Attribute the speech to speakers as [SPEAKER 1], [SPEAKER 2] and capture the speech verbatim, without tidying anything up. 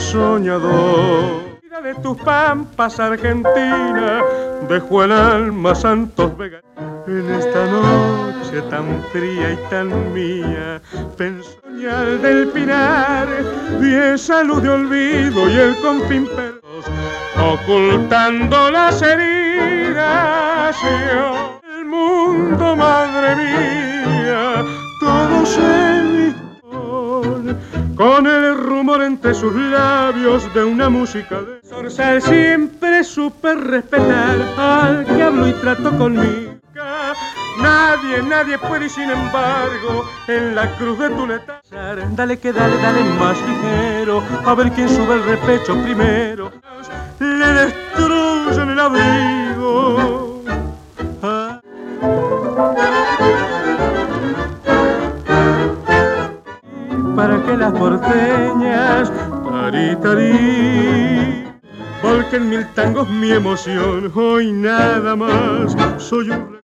[SPEAKER 1] soñador. De tus pampas, Argentina, dejó el alma Santos Vega. En esta noche tan fría y tan mía, pensó al del Pinar, vi esa luz de olvido y el confín perros, ocultando las heridas. Yo, el mundo, madre mía, todo se mezcló con el rumor entre sus labios de una música de zorzal. Siempre supe respetar al que habló y trató conmigo. Nadie, nadie puede, y sin embargo, en la cruz de tu letal. Dale que dale, dale más ligero, a ver quién sube el repecho primero. Le destruyen el abrigo. Ah. Para que las porteñas, tarí, tarí, volquen mil tangos mi emoción. Hoy nada más soy un